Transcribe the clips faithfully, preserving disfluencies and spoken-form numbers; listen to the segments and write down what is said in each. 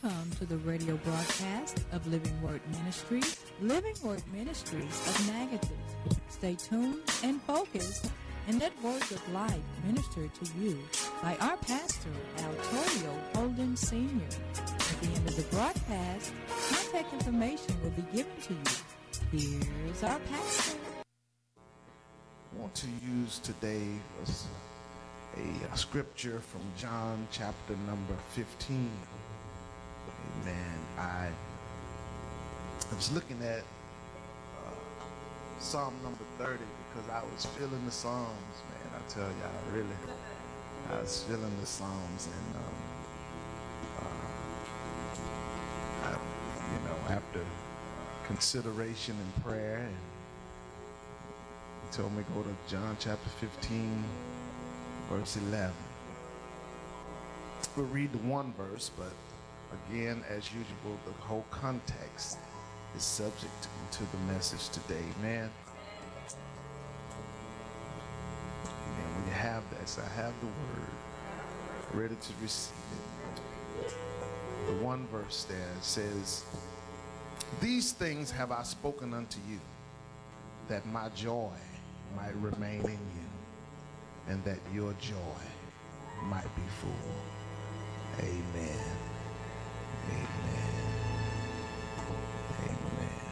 welcome to the radio broadcast of Living Word Ministries, Living Word Ministries of Natchez. Stay tuned and focused, and let words of life minister to you by our pastor, Altorio Holden Senior At the end of the broadcast, contact information will be given to you. Here's our pastor. I want to use today a, a scripture from John chapter number fifteen. Amen. I, I was looking at uh, Psalm number thirty because I was feeling the Psalms, man. I tell y'all, really, I was feeling the Psalms, and um, uh, I, you know, after consideration and prayer, and he told me to go to John chapter fifteen, verse eleven. We'll read the one verse, but again, as usual, the whole context is subject to the message today. Amen. Amen. When you have this, I have the word ready to receive it. The one verse there says, "These things have I spoken unto you, that my joy might remain in you, and that your joy might be full." Amen. Amen. Amen.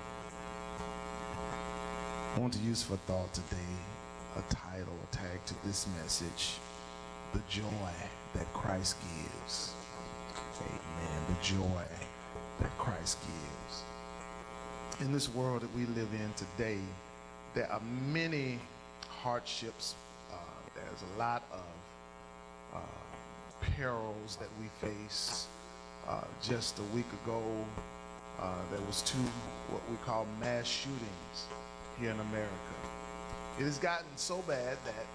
I want to use for thought today a title, a tag to this message: the joy that Christ gives. Amen. The joy that Christ gives. In this world that we live in today, there are many hardships. Uh, there's a lot of uh, perils that we face. Uh, just a week ago, uh, there was two what we call mass shootings here in America. It has gotten so bad that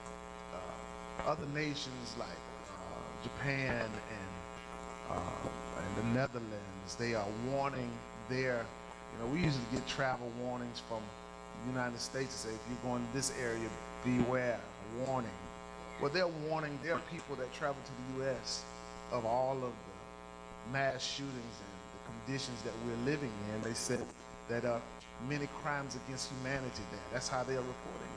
uh, other nations like uh, Japan and, uh, and the Netherlands, they are warning their, you know, we usually get travel warnings from the United States to say, if you're going to this area, beware, a warning. Well, they're warning their people that travel to the U S of all of the mass shootings and the conditions that we're living in. They said that uh, many crimes against humanity there. That's how they're reporting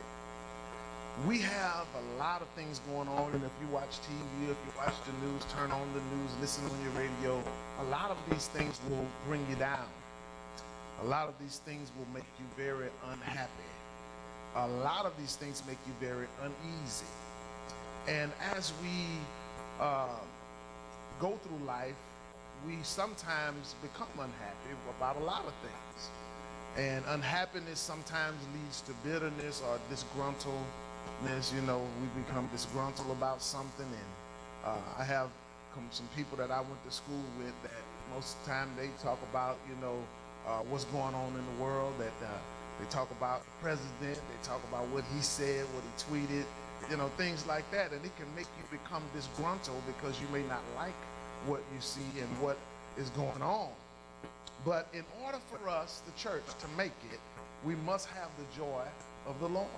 it. We have a lot of things going on, and if you watch T V, if you watch the news, turn on the news, listen on your radio, a lot of these things will bring you down. A lot of these things will make you very unhappy. A lot of these things make you very uneasy. And as we uh, go through life, we sometimes become unhappy about a lot of things. And unhappiness sometimes leads to bitterness or disgruntledness. You know, we become disgruntled about something. And uh, I have some people that I went to school with that most of the time they talk about, you know, uh, what's going on in the world, that uh, they talk about the president, they talk about what he said, what he tweeted, you know, things like that. And it can make you become disgruntled because you may not like what you see and what is going on. But in order for us, the church, to make it, we must have the joy of the Lord.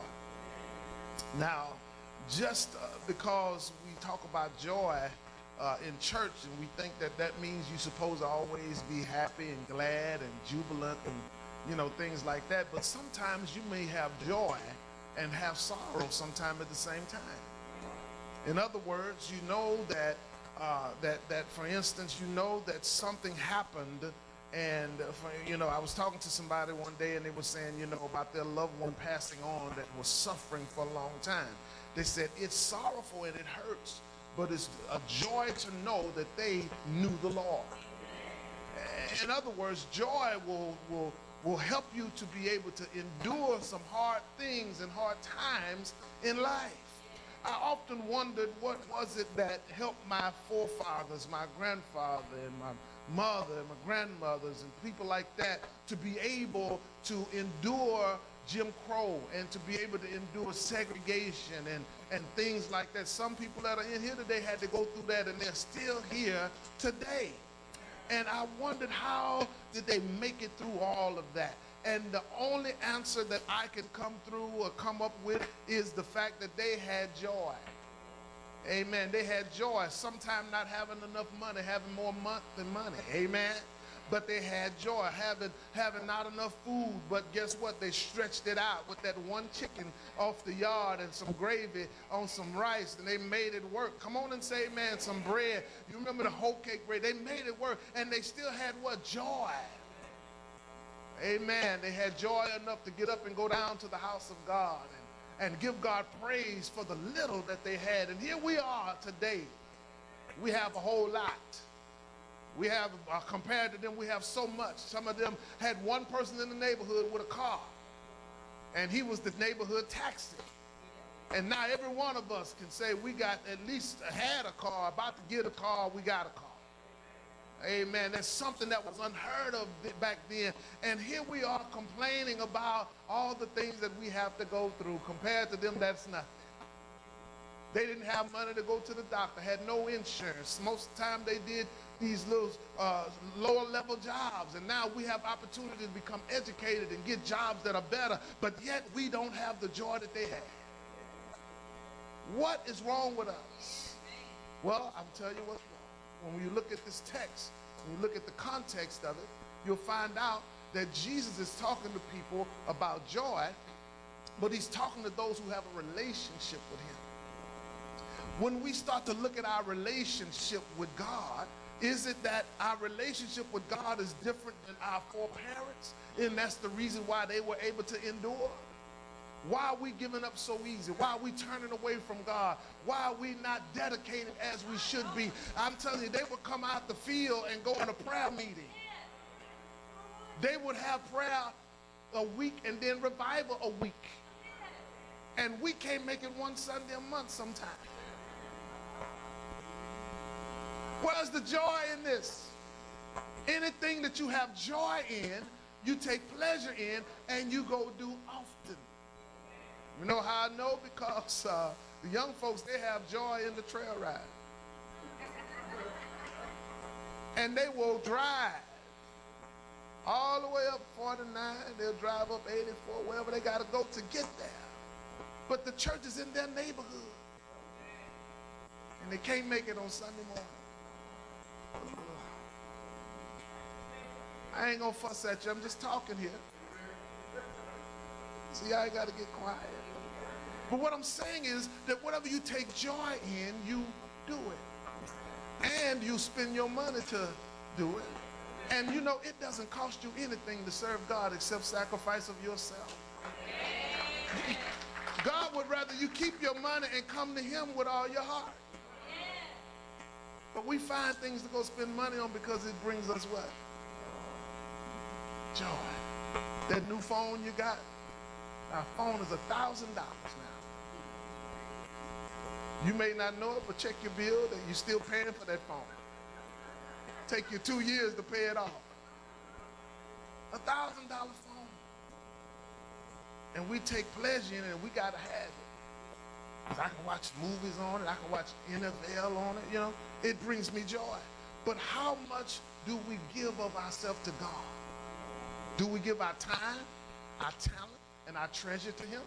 Now, just uh, because we talk about joy uh, in church, and we think that that means you're supposed to always be happy and glad and jubilant and, you know, things like that. But sometimes you may have joy and have sorrow sometime at the same time. In other words, you know that Uh, that, that, for instance, you know that something happened, and, uh, for, you know, I was talking to somebody one day, and they were saying, you know, about their loved one passing on that was suffering for a long time. They said, it's sorrowful and it hurts, but it's a joy to know that they knew the Lord. In other words, joy will, will, will help you to be able to endure some hard things and hard times in life. I often wondered, what was it that helped my forefathers, my grandfather and my mother and my grandmothers and people like that to be able to endure Jim Crow and to be able to endure segregation and, and things like that. Some people that are in here today had to go through that, and they're still here today. And I wondered, how did they make it through all of that? And the only answer that I can come through or come up with is the fact that they had joy. Amen. They had joy. Sometimes not having enough money, having more money than money. Amen. But they had joy, having having not enough food. But guess what? They stretched it out with that one chicken off the yard and some gravy on some rice, and they made it work. Come on and say, man, some bread. You remember the whole cake bread? They made it work, and they still had what? Joy. Amen. They had joy enough to get up and go down to the house of God and, and give God praise for the little that they had. And here we are today. We have a whole lot. We have, uh, compared to them, we have so much. Some of them had one person in the neighborhood with a car, and he was the neighborhood taxi. And now every one of us can say we got at least had a car, about to get a car, we got a car. Amen. That's something that was unheard of back then. And here we are complaining about all the things that we have to go through. Compared to them, that's nothing. They didn't have money to go to the doctor, had no insurance. Most of the time they did these little uh, lower level jobs. And now we have opportunity to become educated and get jobs that are better. But yet we don't have the joy that they had. What is wrong with us? Well, I'll tell you what's wrong. When you look at this text, when you look at the context of it, you'll find out that Jesus is talking to people about joy, but he's talking to those who have a relationship with him. When we start to look at our relationship with God, is it that our relationship with God is different than our foreparents? And that's the reason why they were able to endure? Why are we giving up so easy? Why are we turning away from God? Why are we not dedicated as we should be? I'm telling you, they would come out the field and go in a prayer meeting. They would have prayer a week and then revival a week. And we can't make it one Sunday a month sometimes. Where's the joy in this? Anything that you have joy in, you take pleasure in, and you go do often. You know how I know? Because uh, the young folks, they have joy in the trail ride. And they will drive all the way up forty-nine. They'll drive up eighty-four, wherever they got to go to get there. But the church is in their neighborhood. And they can't make it on Sunday morning. I ain't gonna fuss at you, I'm just talking here. See, I got to get quiet. But what I'm saying is that whatever you take joy in, you do it. And you spend your money to do it. And you know, it doesn't cost you anything to serve God except sacrifice of yourself. God would rather you keep your money and come to him with all your heart. But we find things to go spend money on because it brings us what? Joy. That new phone you got, our phone is a thousand dollars now. You may not know it, but check your bill that you're still paying for that phone. Take you two years to pay it off. A thousand dollar phone. And we take pleasure in it, and we gotta have it. I can watch movies on it, I can watch N F L on it, you know. It brings me joy. But how much do we give of ourselves to God? Do we give our time, our talent, and our treasure to him?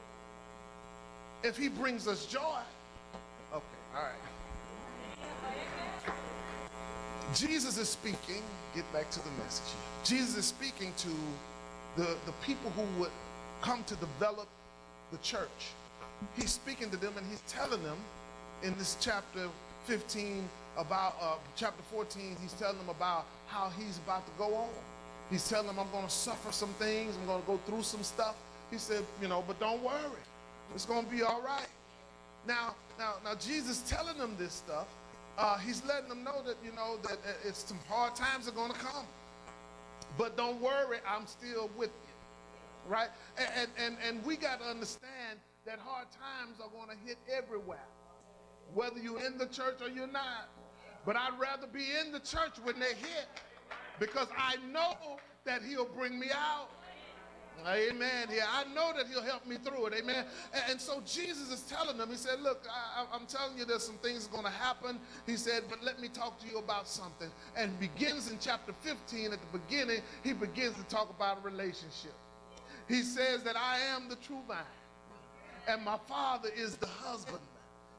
If he brings us joy, okay, all right. Jesus is speaking, get back to the message here. Jesus is speaking to the, the people who would come to develop the church. He's speaking to them and he's telling them in this chapter fifteen about, uh, chapter fourteen, he's telling them about how he's about to go on. He's telling them, I'm going to suffer some things. I'm going to go through some stuff. He said, you know, but don't worry. It's going to be all right. Now, now, now, Jesus telling them this stuff, uh, he's letting them know that, you know, that it's some hard times are going to come. But don't worry, I'm still with you, right? And, and, and we got to understand that hard times are going to hit everywhere, whether you're in the church or you're not. But I'd rather be in the church when they hit, because I know that he'll bring me out. Amen. Yeah, I know that he'll help me through it. Amen. And, and so Jesus is telling them, he said, look, I, I'm telling you there's some things going to happen. He said, but let me talk to you about something. And begins in chapter fifteen, at the beginning, he begins to talk about a relationship. He says that I am the true vine, and my Father is the husbandman.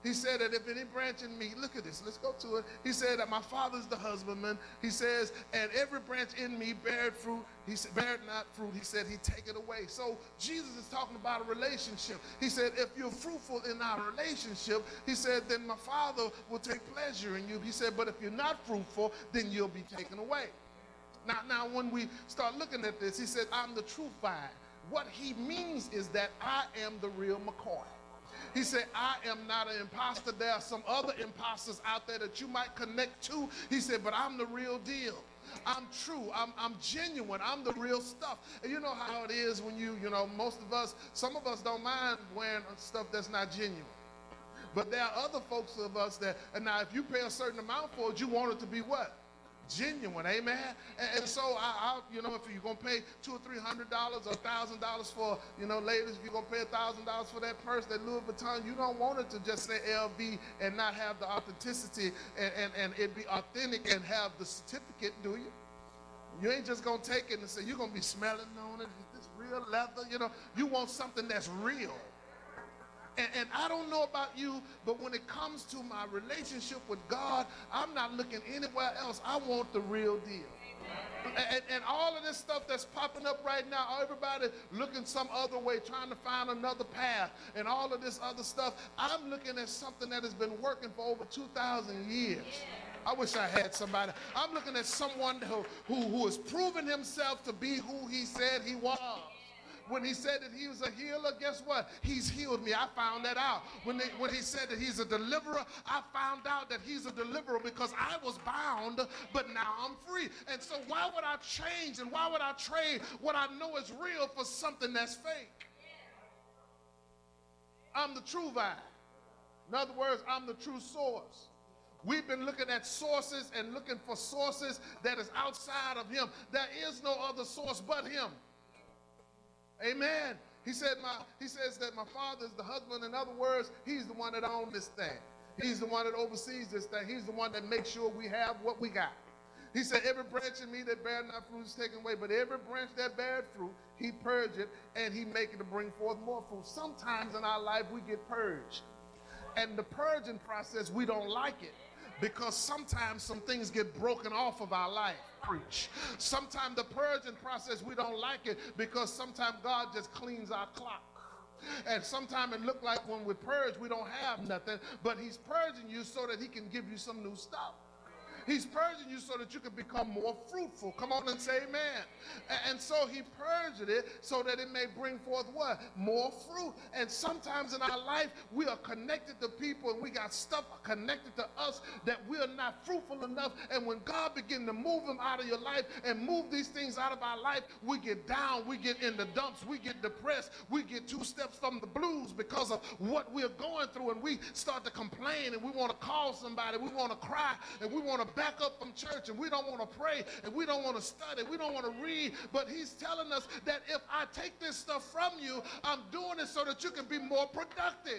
He said that if any branch in me, look at this, let's go to it. He said that my Father's the husbandman. He says, and every branch in me beareth fruit. He said, beareth not fruit. He said, he take it away. So Jesus is talking about a relationship. He said, if you're fruitful in our relationship, he said, then my Father will take pleasure in you. He said, but if you're not fruitful, then you'll be taken away. Now, now when we start looking at this, he said, I'm the true vine. What he means is that I am the real McCoy. He said, I am not an imposter. There are some other imposters out there that you might connect to. He said, but I'm the real deal. I'm true. I'm, I'm genuine. I'm the real stuff. And you know how it is when you, you know, most of us, some of us don't mind wearing stuff that's not genuine. But there are other folks of us that, and now if you pay a certain amount for it, you want it to be what? Genuine, amen. And, and so I, I, you know, if you're gonna pay two or three hundred dollars or a thousand dollars for, you know, ladies, if you're gonna pay a thousand dollars for that purse, that Louis Vuitton, you don't want it to just say L V and not have the authenticity and, and, and it be authentic and have the certificate, do you? You ain't just gonna take it and say you're gonna be smelling on it. Is this real leather? You know, you want something that's real. And, and I don't know about you, but when it comes to my relationship with God, I'm not looking anywhere else. I want the real deal. And, and all of this stuff that's popping up right now, everybody looking some other way, trying to find another path, and all of this other stuff, I'm looking at something that has been working for over two thousand years. I wish I had somebody. I'm looking at someone who, who, who has proven himself to be who he said he was. When he said that he was a healer, guess what? He's healed me. I found that out. When, they, when he said that he's a deliverer, I found out that he's a deliverer because I was bound, but now I'm free. And so why would I change and why would I trade what I know is real for something that's fake? I'm the true vine. In other words, I'm the true source. We've been looking at sources and looking for sources that is outside of him. There is no other source but him. Amen. He said, my, he says that my Father is the husband. In other words, he's the one that owns this thing. He's the one that oversees this thing. He's the one that makes sure we have what we got. He said, every branch in me that bear not fruit is taken away, but every branch that bears fruit, he purge it, and he make it to bring forth more fruit. Sometimes in our life, we get purged. And the purging process, we don't like it. Because sometimes some things get broken off of our life. Preach. Sometimes the purging process, we don't like it because sometimes God just cleans our clock. And sometimes it looks like when we purge, we don't have nothing, but he's purging you so that he can give you some new stuff. He's purging you so that you can become more fruitful. Come on and say amen. And so he purged it so that it may bring forth what? More fruit. And sometimes in our life, we are connected to people and we got stuff connected to us that we are not fruitful enough. And when God begins to move them out of your life and move these things out of our life, we get down, we get in the dumps, we get depressed, we get two steps from the blues because of what we're going through. And we start to complain and we want to call somebody, we want to cry, and we want to back up from church, and we don't want to pray, and we don't want to study, we don't want to read. But he's telling us that if I take this stuff from you, I'm doing it so that you can be more productive.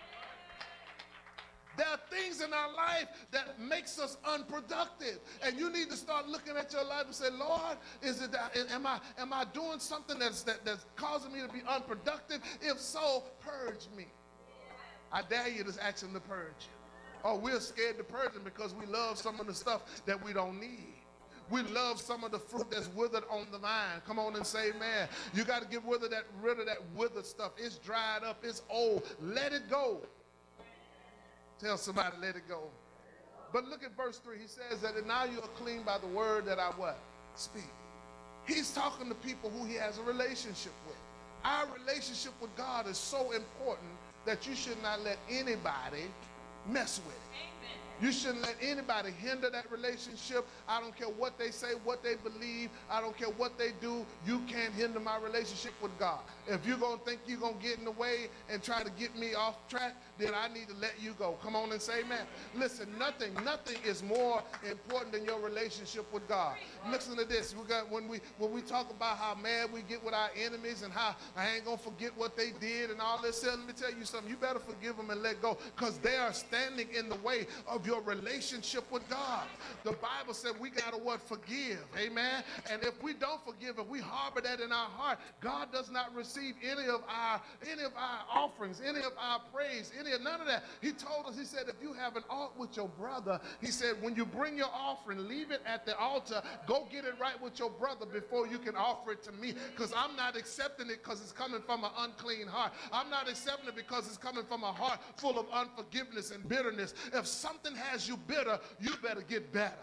There are things in our life that makes us unproductive, and you need to start looking at your life and say, Lord, is it that, am I am I doing something that's that, that's causing me to be unproductive? If so, purge me. I dare you to ask him to purge you. Oh, we're scared to purge them because we love some of the stuff that we don't need. We love some of the fruit that's withered on the vine. Come on and say amen. You got to get rid of that, rid of that withered stuff. It's dried up. It's old. Let it go. Tell somebody, let it go. But look at verse three. He says that now you are clean by the word that I what? Speak. He's talking to people who he has a relationship with. Our relationship with God is so important that you should not let anybody mess with it. Amen. You shouldn't let anybody hinder that relationship. I don't care what they say, what they believe. I don't care what they do. You can't hinder my relationship with God. If you're going to think you're going to get in the way and try to get me off track, then I need to let you go. Come on and say amen. Listen, nothing, nothing is more important than your relationship with God. Listen to this. We got, when we when we talk about how mad we get with our enemies and how I ain't going to forget what they did and all this, let me tell you something. You better forgive them and let go, because they are standing in the way of of your relationship with God. The Bible said we got to what? Forgive. Amen. And if we don't forgive, if we harbor that in our heart, God does not receive any of our any of our offerings, any of our praise, any of none of that. He told us, he said, if you have an ought with your brother, he said, when you bring your offering, leave it at the altar. Go get it right with your brother before you can offer it to me, because I'm not accepting it because it's coming from an unclean heart. I'm not accepting it because it's coming from a heart full of unforgiveness and bitterness. If something has you bitter, you better get better.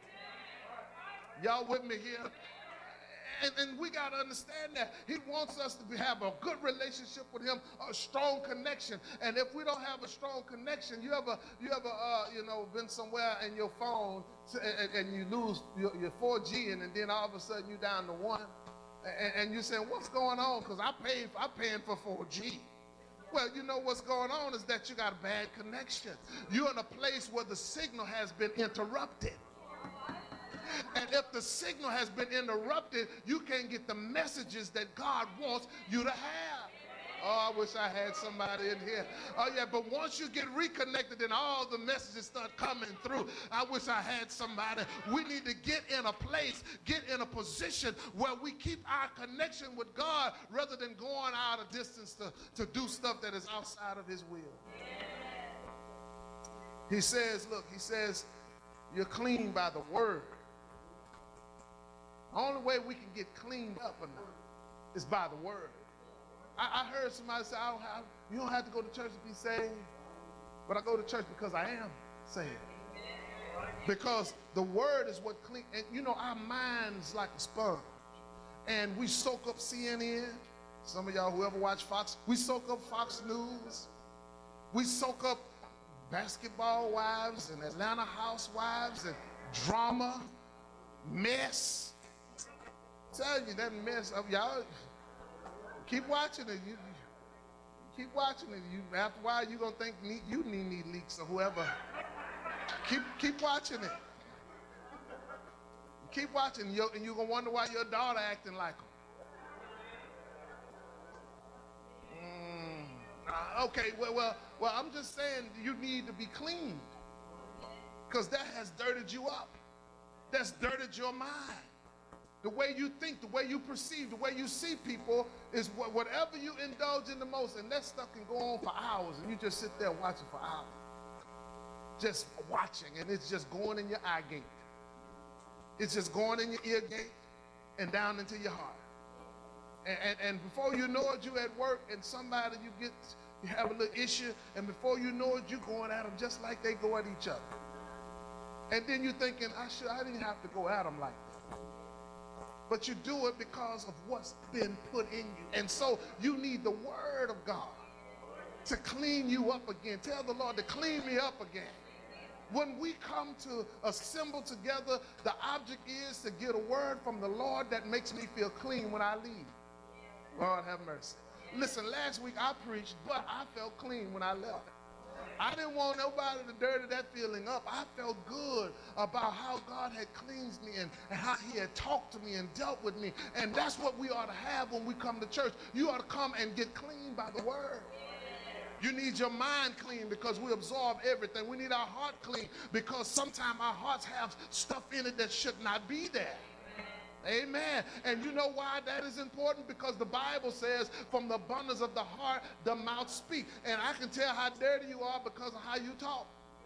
Y'all with me here? And, and we got to understand that he wants us to have a good relationship with him, a strong connection. And if we don't have a strong connection, you ever, you ever, uh, you know, been somewhere in your phone to, and, and you lose your, your four G, and, and then all of a sudden you down to one, and, and you're saying, what's going on? Because I paid, I'm paying for four G. Well, you know what's going on is that you got a bad connection. You're in a place where the signal has been interrupted. And if the signal has been interrupted, you can't get the messages that God wants you to have. Oh, I wish I had somebody in here. Oh, yeah, but once you get reconnected and all the messages start coming through, I wish I had somebody. We need to get in a place, get in a position where we keep our connection with God rather than going out a distance to, to do stuff that is outside of his will. He says, look, he says, you're clean by the word. The only way we can get cleaned up or not is by the word. I, I heard somebody say, I don't have, you don't have to go to church to be saved, but I go to church because I am saved. Because the word is what clean, and you know, our mind's like a sponge, and we soak up C N N. Some of y'all who ever watch Fox, we soak up Fox News. We soak up Basketball Wives and Atlanta Housewives and drama, mess. Tell you that mess of y'all. Keep watching it. You, you keep watching it. You after a while, you're gonna think you need need leaks or whoever. Keep keep watching it. Keep watching, and you're, and you're gonna wonder why your daughter acting like them. Mm, uh, okay, well, well, well, I'm just saying you need to be cleaned, because that has dirtied you up. That's dirtied your mind. The way you think, the way you perceive, the way you see people is what, whatever you indulge in the most, and that stuff can go on for hours, and you just sit there watching for hours. Just watching, and it's just going in your eye gate. It's just going in your ear gate and down into your heart. And, and, and before you know it, you at work, and somebody you get, you have a little issue, and before you know it, you're going at them just like they go at each other. And then you're thinking, I should, I didn't have to go at them like that. But you do it because of what's been put in you. And so you need the word of God to clean you up again. Tell the Lord to clean me up again. When we come to assemble together, the object is to get a word from the Lord that makes me feel clean when I leave. Lord have mercy. Listen, last week I preached, but I felt clean when I left. I didn't want nobody to dirty that feeling up. I felt good about how God had cleansed me and, and how he had talked to me and dealt with me. And that's what we ought to have when we come to church. You ought to come and get clean by the word. You need your mind clean because we absorb everything. We need our heart clean because sometimes our hearts have stuff in it that should not be there. Amen. And you know why that is important? Because the Bible says from the abundance of the heart, the mouth speaks. And I can tell how dirty you are because of how you talk.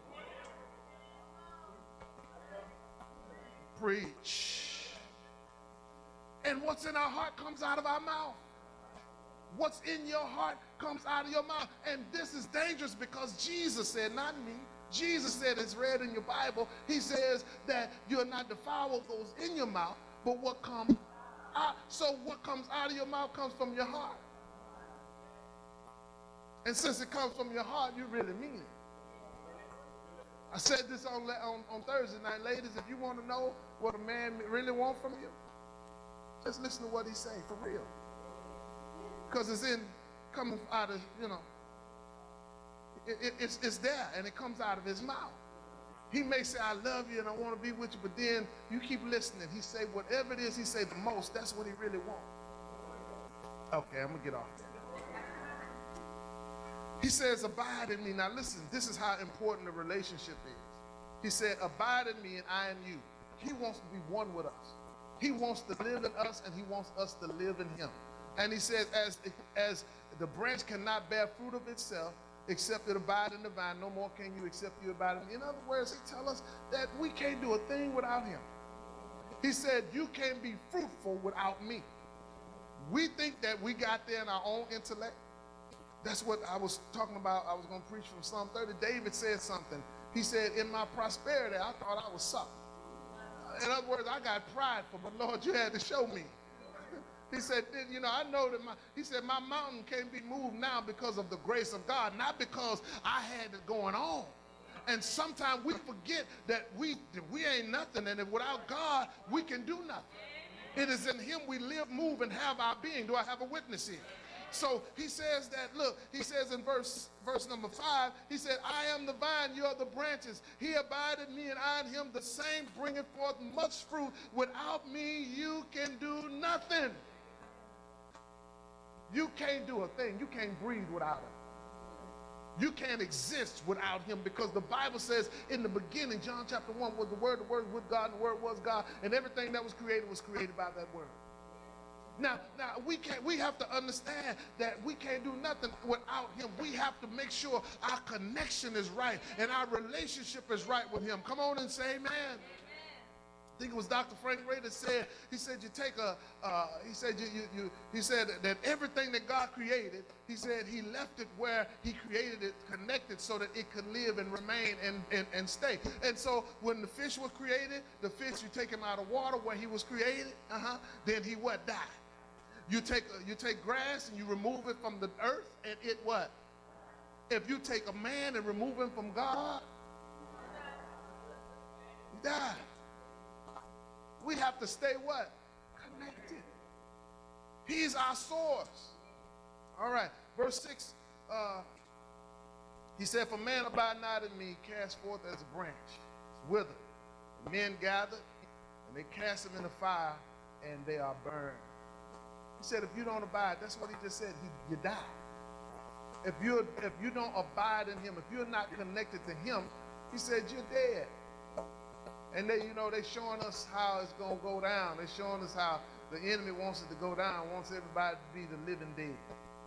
Preach. And what's in our heart comes out of our mouth. What's in your heart comes out of your mouth. And this is dangerous because Jesus said, not me, Jesus said, it's read in your Bible, he says that you're not defiled what goes in your mouth, but what comes out. So what comes out of your mouth comes from your heart. And since it comes from your heart, you really mean it. I said this on, on, on Thursday night. Ladies, if you want to know what a man really wants from you, just listen to what he's saying for real. Because it's in, coming out of, you know, it, it, it's, it's there, and it comes out of his mouth. He may say, I love you and I want to be with you, but then you keep listening. He say, whatever it is he say the most, that's what he really wants. Okay, I'm going to get off there. He says, abide in me. Now listen, this is how important the relationship is. He said, abide in me and I in you. He wants to be one with us. He wants to live in us and he wants us to live in him. And he says, as, as the branch cannot bear fruit of itself, except it abide in the vine, no more can you except you abide in me. In other words, he tells us that we can't do a thing without him. He said, you can't be fruitful without me. We think that we got there in our own intellect. That's what I was talking about. I was going to preach from Psalm thirty. David said something. He said, in my prosperity, I thought I was something. In other words, I got prideful, but Lord, you had to show me. He said, you know, I know that my, he said, my mountain can't be moved now because of the grace of God, not because I had it going on. And sometimes we forget that we, that we ain't nothing, and that without God, we can do nothing. It is in him we live, move, and have our being. Do I have a witness here? So he says that, look, he says in verse verse number five, he said, I am the vine, you are the branches. He abided me and I in him, the same bringeth forth much fruit. Without me, you can do nothing. You can't do a thing. You can't breathe without him. You can't exist without him, because the Bible says in the beginning, John chapter one, was the word, the word was with God, and the word was God, and everything that was created was created by that word. Now, now we can't. We have to understand that we can't do nothing without him. We have to make sure our connection is right and our relationship is right with him. Come on and say amen. I think it was Doctor Frank Ray that said, he said, you take a, uh, he said, you, you, you, he said that everything that God created, he said he left it where he created it connected so that it could live and remain and, and, and stay. And so when the fish was created, the fish, you take him out of water where he was created, uh-huh, then he what? Died. You take, uh, you take grass and you remove it from the earth, and it what? If you take a man and remove him from God, he died. We have to stay what? Connected. He's our source. All right, verse six, uh, he said, for man abide not in me, cast forth as a branch. It's withered. The men gathered, and they cast them in the fire, and they are burned. He said, if you don't abide, that's what he just said, he, you die. If, you're, if you don't abide in him, if you're not connected to him, he said, you're dead. And they, you know, they're showing us how it's going to go down. They're showing us how the enemy wants it to go down, wants everybody to be the living dead.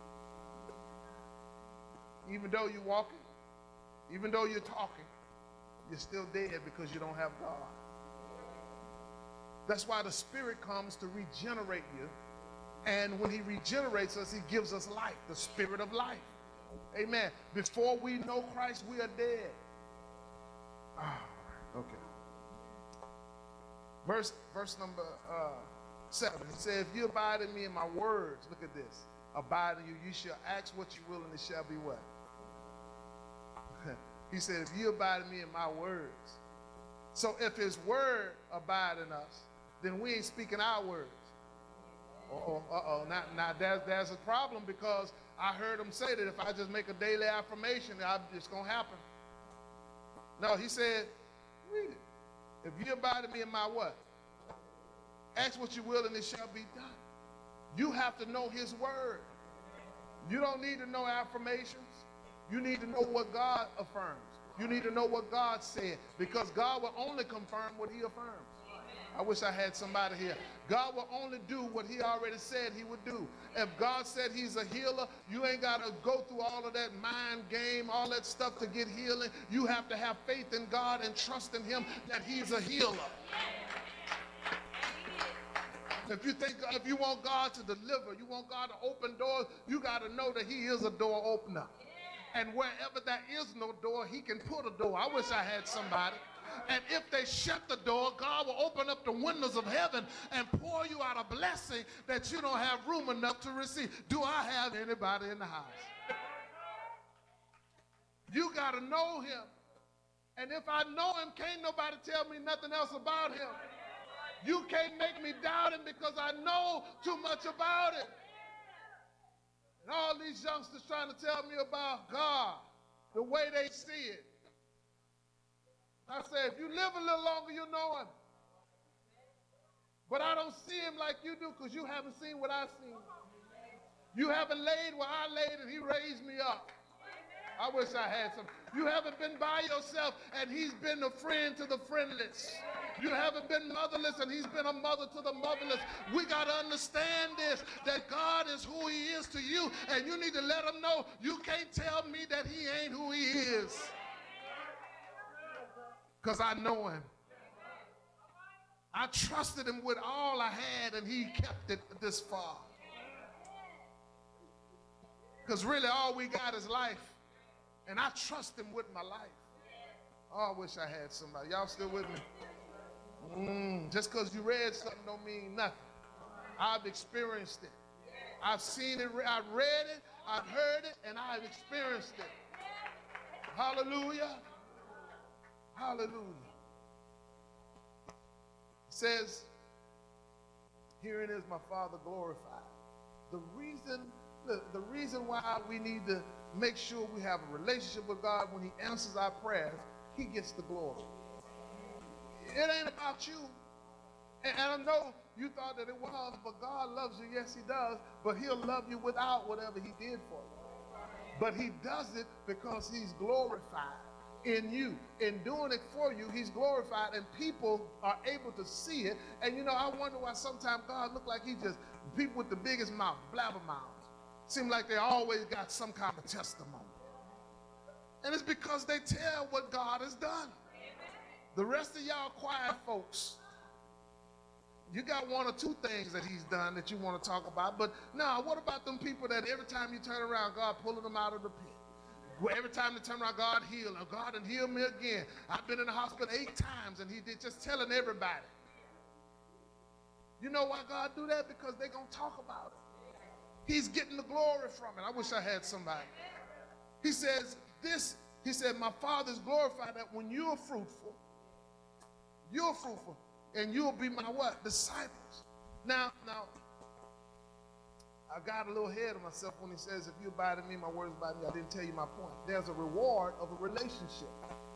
Even though you're walking, even though you're talking, you're still dead because you don't have God. That's why the Spirit comes to regenerate you. And when he regenerates us, he gives us life, the Spirit of life. Amen. Before we know Christ, we are dead. Oh, okay. Verse, verse number uh, seven, he said, if you abide in me and my words, look at this, abide in you, you shall ask what you will, and it shall be what? He said, if you abide in me and my words. So if his word abide in us, then we ain't speaking our words. Uh-oh, uh-oh, now, now there's, there's a problem, because I heard him say that if I just make a daily affirmation, it's going to happen. No, he said, read it. If you abide in me in my what? Ask what you will, and it shall be done. You have to know his word. You don't need to know affirmations. You need to know what God affirms. You need to know what God said, because God will only confirm what he affirms. I wish I had somebody here. God will only do what he already said he would do. If God said he's a healer, you ain't got to go through all of that mind game, all that stuff to get healing. You have to have faith in God and trust in him that he's a healer. If you think, if you want God to deliver, you want God to open doors, you got to know that he is a door opener. And wherever there is no door, he can put a door. I wish I had somebody. And if they shut the door, God will open up the windows of heaven and pour you out a blessing that you don't have room enough to receive. Do I have anybody in the house? You got to know him. And if I know him, can't nobody tell me nothing else about him. You can't make me doubt him because I know too much about it. And all these youngsters trying to tell me about God, the way they see it. I say, if you live a little longer, you'll know him. But I don't see him like you do, because you haven't seen what I've seen. You haven't laid where I laid, and he raised me up. I wish I had some. You haven't been by yourself, and he's been a friend to the friendless. You haven't been motherless, and he's been a mother to the motherless. We got to understand this, that God is who he is to you, and you need to let him know you can't tell me that he ain't who he is, because I know him. I trusted him with all I had, and he kept it this far. Because really all we got is life, and I trust him with my life. Oh, I wish I had somebody. Y'all still with me? Mm, just because you read something don't mean nothing. I've experienced it. I've seen it. I've read it. I've heard it, and I've experienced it. Hallelujah. Hallelujah. It says, herein is my Father glorified. The reason, the, the reason why we need to make sure we have a relationship with God, when he answers our prayers, he gets the glory. It ain't about you. And, and I know you thought that it was, but God loves you. Yes, he does. But he'll love you without whatever he did for you. But he does it because he's glorified in you. In doing it for you, he's glorified, and people are able to see it. And you know, I wonder why sometimes God look like he just, people with the biggest mouth, blabber mouths, seem like they always got some kind of testimony. And it's because they tell what God has done. The rest of y'all quiet folks, you got one or two things that he's done that you want to talk about. But now, what about them people that every time you turn around, God pulling them out of the pit? Well, every time they turn around, God heal. Oh, God and heal me again. I've been in the hospital eight times, and he did, just telling everybody. You know why God do that? Because they're going to talk about it. He's getting the glory from it. I wish I had somebody. He says this, he said, my Father is glorified that when you're fruitful, you're fruitful, and you'll be my what? Disciples. Now, now, I got a little ahead of myself when he says, if you abide in me, my words abide in me. I didn't tell you my point. There's a reward of a relationship.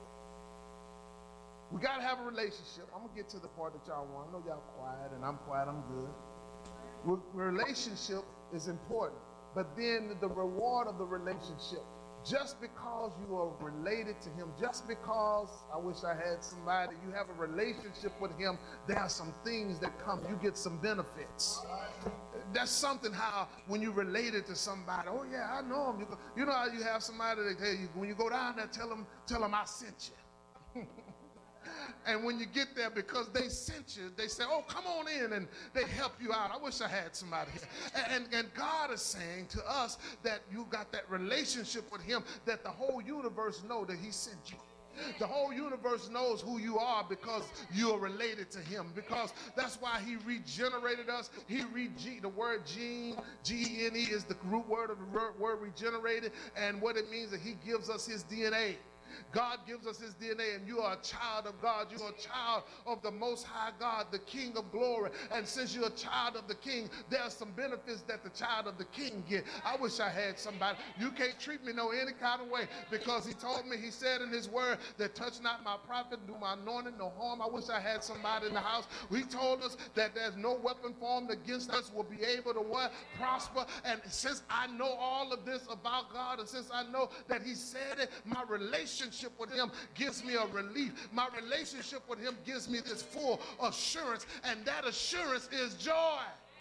We got to have a relationship. I'm going to get to the part that y'all want. I know y'all quiet, and I'm quiet. I'm good. Relationship is important. But then the reward of the relationship, just because you are related to him, just because, I wish I had somebody, you have a relationship with him, there are some things that come. You get some benefits. That's something how when you related to somebody, oh yeah, I know him. You, go, you know how you have somebody that tell you, when you go down there, tell them, tell them I sent you. And when you get there, because they sent you, they say, oh, come on in, and they help you out. I wish I had somebody here. And, and, and God is saying to us that you got that relationship with him, that the whole universe know that he sent you. The whole universe knows who you are because you are related to him. Because that's why he regenerated us. He re the word gene, G E N E is the root word of the word regenerated. And what it means is that he gives us his D N A. God gives us his D N A, and you are a child of God. You are a child of the Most High God, the King of glory. And since you're a child of the King, there are some benefits that the child of the King get. I wish I had somebody. You can't treat me no any kind of way, because he told me, he said in his word that touch not my prophet, do my anointing no harm. I wish I had somebody in the house. He told us that there's no weapon formed against us will be able to what? Prosper. And since I know all of this about God, and since I know that he said it, my relationship with him gives me a relief. My relationship with him gives me this full assurance, and that assurance is joy.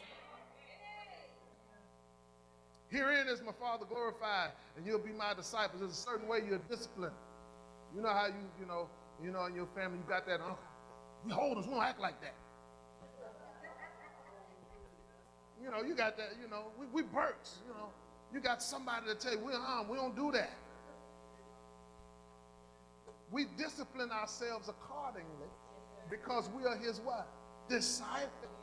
Herein is my Father glorified, and you'll be my disciples. There's a certain way you're disciplined. You know how you, you know, you know, in your family, you got that uncle. We hold us, we don't act like that. You know, you got that, you know, we, we Burks, you know. You got somebody to tell you, we're on, we don't do that. We discipline ourselves accordingly because we are his what? Disciples.